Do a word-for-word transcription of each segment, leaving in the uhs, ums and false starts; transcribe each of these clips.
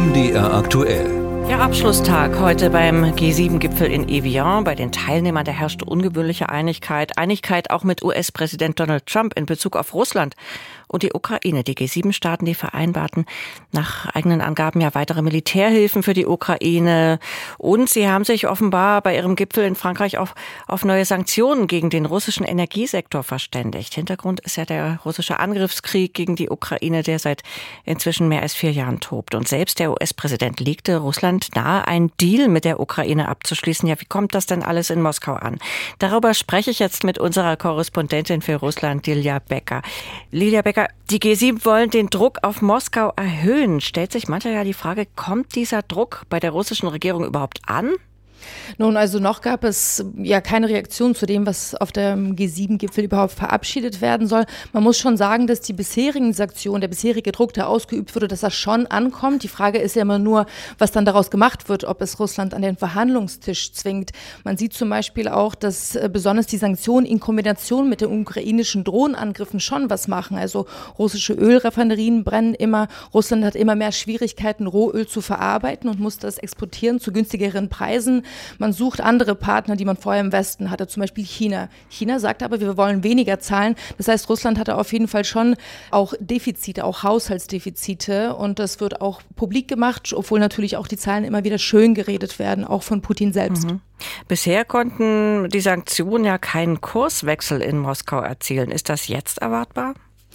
M D R aktuell. Ja, Abschlusstag heute beim G sieben Gipfel in Evian. Bei den Teilnehmern, da herrschte ungewöhnliche Einigkeit. Einigkeit auch mit U S-Präsident Donald Trump in Bezug auf Russland und die Ukraine. Die G sieben Staaten, die vereinbarten nach eigenen Angaben ja weitere Militärhilfen für die Ukraine. Und sie haben sich offenbar bei ihrem Gipfel in Frankreich auf, auf neue Sanktionen gegen den russischen Energiesektor verständigt. Hintergrund ist ja der russische Angriffskrieg gegen die Ukraine, der seit inzwischen mehr als vier Jahren tobt. Und selbst der U S-Präsident legte Russland nahe, einen Deal mit der Ukraine abzuschließen. Ja, wie kommt das denn alles in Moskau an? Darüber spreche ich jetzt mit unserer Korrespondentin für Russland, Lilia Becker. Lilia Becker, die G sieben wollen den Druck auf Moskau erhöhen. Stellt sich manchmal ja die Frage, kommt dieser Druck bei der russischen Regierung überhaupt an? Nun, also noch gab es ja keine Reaktion zu dem, was auf dem G sieben Gipfel überhaupt verabschiedet werden soll. Man muss schon sagen, dass die bisherigen Sanktionen, der bisherige Druck, der ausgeübt wurde, dass das schon ankommt. Die Frage ist ja immer nur, was dann daraus gemacht wird, ob es Russland an den Verhandlungstisch zwingt. Man sieht zum Beispiel auch, dass besonders die Sanktionen in Kombination mit den ukrainischen Drohnenangriffen schon was machen. Also russische Ölraffinerien brennen immer. Russland hat immer mehr Schwierigkeiten, Rohöl zu verarbeiten und muss das exportieren zu günstigeren Preisen. Man sucht andere Partner, die man vorher im Westen hatte, zum Beispiel China. China sagt aber, wir wollen weniger zahlen. Das heißt, Russland hatte auf jeden Fall schon auch Defizite, auch Haushaltsdefizite. Und das wird auch publik gemacht, obwohl natürlich auch die Zahlen immer wieder schön geredet werden, auch von Putin selbst. Mhm. Bisher konnten die Sanktionen ja keinen Kurswechsel in Moskau erzielen. Ist das jetzt erwartbar?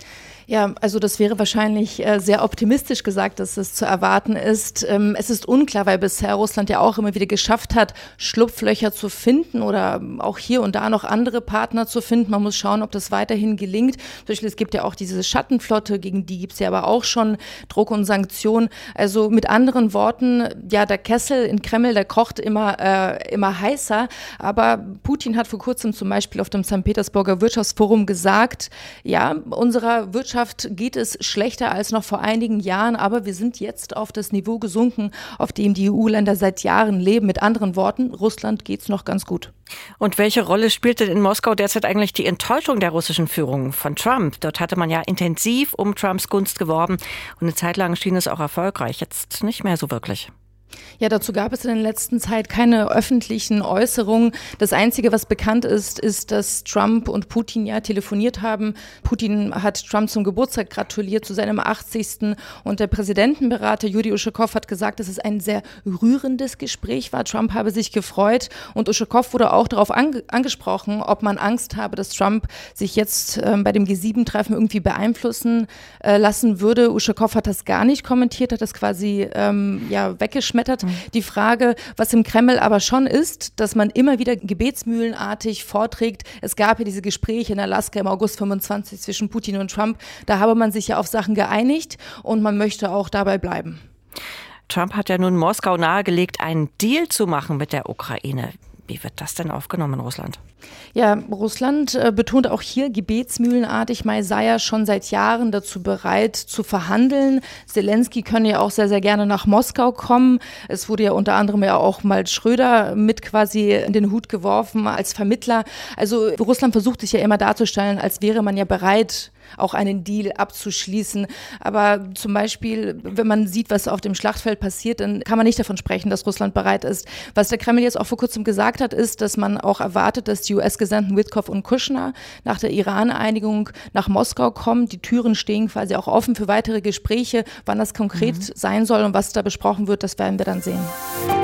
Ja, also das wäre wahrscheinlich äh, sehr optimistisch gesagt, dass es zu erwarten ist. Ähm, es ist unklar, weil bisher Russland ja auch immer wieder geschafft hat, Schlupflöcher zu finden oder auch hier und da noch andere Partner zu finden. Man muss schauen, ob das weiterhin gelingt. Zum Beispiel, es gibt ja auch diese Schattenflotte, gegen die gibt es ja aber auch schon Druck und Sanktionen. Also mit anderen Worten, ja, der Kessel in Kreml, der kocht immer, äh, immer heißer. Aber Putin hat vor kurzem zum Beispiel auf dem Sankt Petersburger Wirtschaftsforum gesagt, ja, unserer Wirtschaft geht es schlechter als noch vor einigen Jahren, aber wir sind jetzt auf das Niveau gesunken, auf dem die E U-Länder seit Jahren leben. Mit anderen Worten, Russland geht es noch ganz gut. Und welche Rolle spielt denn in Moskau derzeit eigentlich die Enttäuschung der russischen Führung von Trump? Dort hatte man ja intensiv um Trumps Gunst geworben und eine Zeit lang schien es auch erfolgreich. Jetzt nicht mehr so wirklich. Ja, dazu gab es in der letzten Zeit keine öffentlichen Äußerungen. Das Einzige, was bekannt ist, ist, dass Trump und Putin ja telefoniert haben. Putin hat Trump zum Geburtstag gratuliert, zu seinem achtzigsten Und der Präsidentenberater Juri Uschakow hat gesagt, dass es ein sehr rührendes Gespräch war. Trump habe sich gefreut. Und Uschakow wurde auch darauf ange- angesprochen, ob man Angst habe, dass Trump sich jetzt ähm, bei dem G sieben Treffen irgendwie beeinflussen äh, lassen würde. Uschakow hat das gar nicht kommentiert, hat das quasi ähm, ja, weggeschmissen. Die Frage, was im Kreml aber schon ist, dass man immer wieder gebetsmühlenartig vorträgt. Es gab ja diese Gespräche in Alaska im August fünfundzwanzig zwischen Putin und Trump. Da habe man sich ja auf Sachen geeinigt und man möchte auch dabei bleiben. Trump hat ja nun Moskau nahegelegt, einen Deal zu machen mit der Ukraine. Wie wird das denn aufgenommen in Russland? Ja, Russland äh, betont auch hier gebetsmühlenartig, man sei ja schon seit Jahren dazu bereit zu verhandeln. Zelensky könne ja auch sehr, sehr gerne nach Moskau kommen. Es wurde ja unter anderem ja auch mal Schröder mit quasi in den Hut geworfen als Vermittler. Also Russland versucht sich ja immer darzustellen, als wäre man ja bereit, auch einen Deal abzuschließen. Aber zum Beispiel, wenn man sieht, was auf dem Schlachtfeld passiert, dann kann man nicht davon sprechen, dass Russland bereit ist. Was der Kreml jetzt auch vor kurzem gesagt hat, ist, dass man auch erwartet, dass die U S-Gesandten Witkoff und Kushner nach der Iran-Einigung nach Moskau kommen. Die Türen stehen quasi auch offen für weitere Gespräche. Wann das konkret mhm. sein soll und was da besprochen wird, das werden wir dann sehen.